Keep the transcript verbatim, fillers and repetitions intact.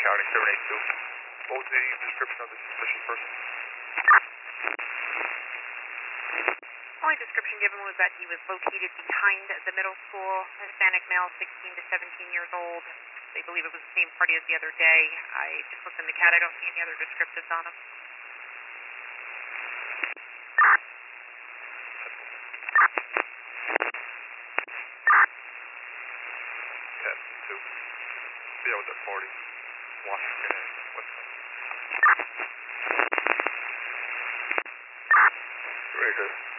County, seven eight two. What was the description of the suspicious person? Only description given was that he was located behind the middle school, Hispanic male, sixteen to seventeen years old. They believe it was the same party as the other day. I just looked in the cat. I don't see any other descriptives on him. Cat two. Yeah, with that party. Washington and Westland. Very good.